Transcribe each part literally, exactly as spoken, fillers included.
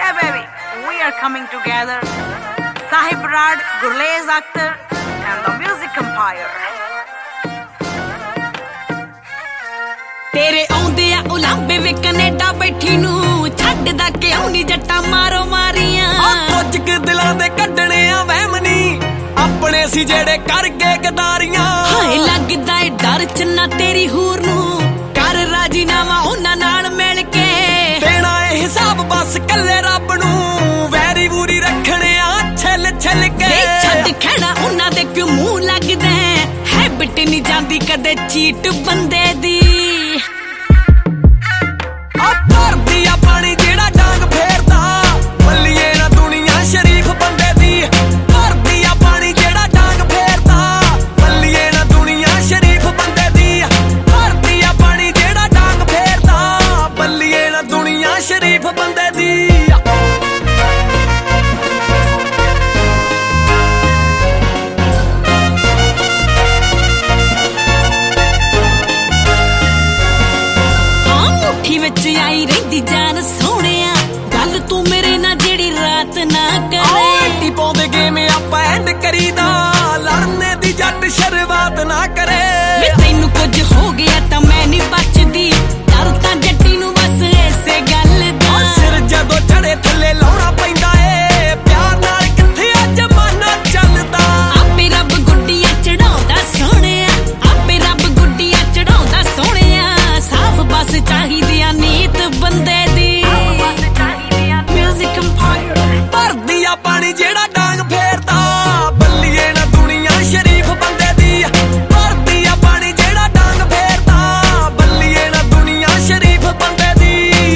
Yeah, baby, we are coming together. Sahib Rad, Gurlez Akhtar, and the Music Empire. तेरे आउंदे आ उलांबे वे Canada बैठी नू छड्डदा क्यों नी जट्टा मारो मारियां कुछ क दिलां दे कड्डणे आ वहम नी अपने सी जेड़े कर गए गदारियां हाय लगदा ए डर चन्ना तेरी हूर नू कर राजीनामा उन्हां नाल मिल के देना ए हिसाब बस कल्ले रब नू वैरी वूरी रखणे आ छल छल के छड्ड खैना उन्हां दे क्यों मुंह लगदा हैबिट नी जांदी कदे चीट बंदे दी आई रही जान सोनिया गल तू मेरे ना जेड़ी रात ना करे पौधे गेम आपां एंड करीदा लड़ने दी जट शुरुआत ना करे तैनू कुछ हो गया तां मैं नहीं बचदी डर तां जट्टी नू बस ऐसे गल दा सिर जदों चढ़े थल्ले लाउणा पैंदा ए प्यार नाल किथे आ जमाना चलदा आपे रब गुड्डियां चढ़ाउंदा सोनिया आपे रब गुड्डियां चढ़ाउंदा सोनिया साफ बस चाहिदियां नीत बंदे दी Music Empire. भरदी आ पानी जेड़ा डांग फेरदा बल्लिए ना दुनिया शरीफ बंदे दी भरदी आ पानी जेड़ा डांग फेरदा बल्लिए ना दुनिया शरीफ बंदे दी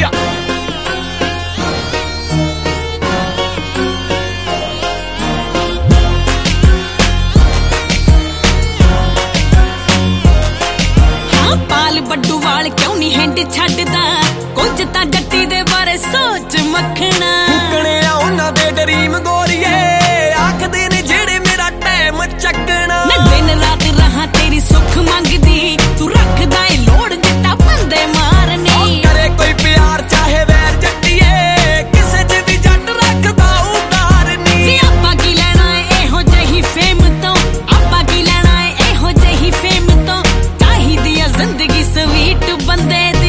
हाँ पाल बड्डू वाल क्यों नहीं हैंड छड्डदा कुछ तां जट्टी दे बारे सोच मखना फुकणे आ उन्हां दे ड्रीम गोरीए आखदे ने जेड़े मेरा टाइम चकना मैं दिन रात रहा तेरी सुख मंगदी तू रखदा ए लोड़ जट्टा बंदे मारनी करे कोई प्यार चाहे वैर जट्टीए किसे च भी जट रखदा उतारनी जी आपां की लेना ए एहो जही फेम तो आपां की लेना ए एहो जही फेम तो चाहिदी आ जिंदगी स्वीट बंदे दी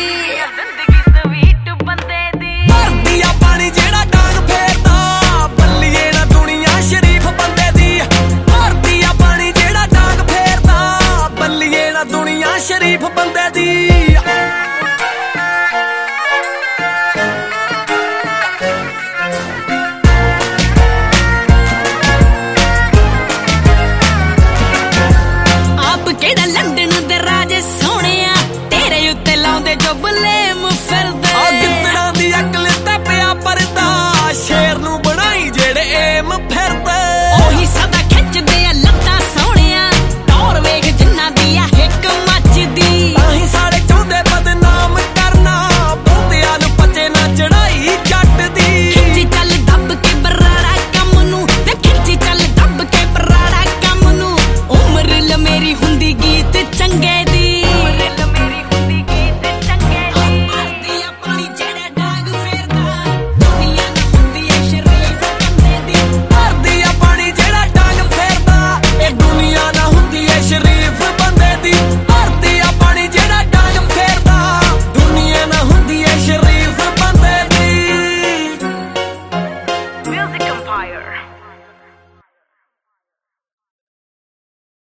शरीफ बंदे दी आप केड़ा लंदन दे राजे सोनिया तेरे उत्ते लाउंदे जो बलेम फिरदे गिद्दड़ां दी अकल ते पिया परदा शेर नू बनाई जेड़े एम फिरदे ओही सदा खिचदे आ लत्तां सोनिया टौर वेख जिन्ना दी आ हिक मचदी ताही सारे चाहुंदे बदनाम करना बहुतियां नू पचे ना चढ़ाई जट दी खिंची चल दब के बराड़ा कम नू ते खिंची चल दब के बराड़ा कम नू उम्र ल मेरी हुंदी गीत चंगे दी उम्र मेरी हुंदी गीत चंगे दी भरदी आ पानी जेड़ा डाग फेरदा दुनिया ना हुंदी ए शरीफ बंदे दी भरदी आ पानी जेड़ा डांग फेरदा ए दुनिया ना हुंदी ए शरीफ बंदे दी भरदी आ पानी जेड़ा डांग फेरदा दुनिया ना हुंदी ए शरीफ बंदे दी Music Empire.